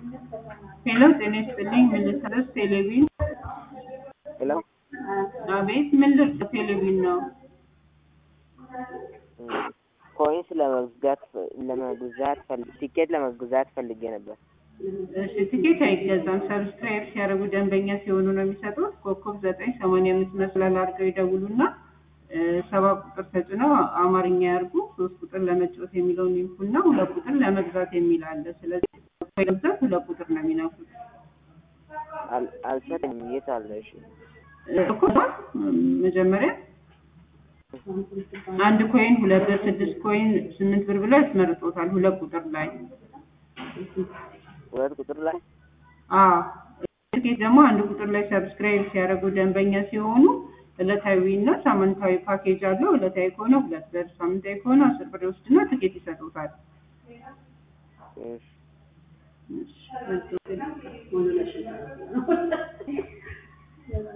ሄሎ ጤና ይስጥልኝ ምን ልትረስ ቴሌቪዥን ሄሎ አቤት ምን ልርስ ቴሌቪዥን ነው ኮይንስ ቲኬት ለመግዛት ፈልጌ ነበር። እሺ ቲኬት አይገዛም ሰብስክራይብ ሲያደርጉ ደንበኛ ሲሆኑ ነው የሚሰጡት ኮከብ 985 መስላል አድርገው ይደውሉና 7 ቁጥር ተጭነው አማርኛ ያርጉ 3 ቁጥር ለመጫወት የሚለውን ይንኩና 2 ቁጥር ለመግዛት የሚል አለ ስለዚህ ኮይንስ 2 ቁጥር ነው የሚነኩት አልሰጠኝም የት አለ እሺ መጀመሪያ አንድ ኮይን 2 ብር 6 ኮይን 8 ብር ብለው ያስመርጦታል 2 ቁጥር ላይ 2 ቁጥር ላይ ትኬት ደግሞ አንድ ቁጥር ላይ ሰብስክራይብ ሲያደርጉ ደንበኛ ሲሆኑ ዕለታዊና ሳምንታዊ ፓኬጅ አለው ዕለታዊ ከሆነ 2 ብር ሳምንታዊ ከሆነ 10 ብር ወስድና ትኬት ይሰጡታል እሺ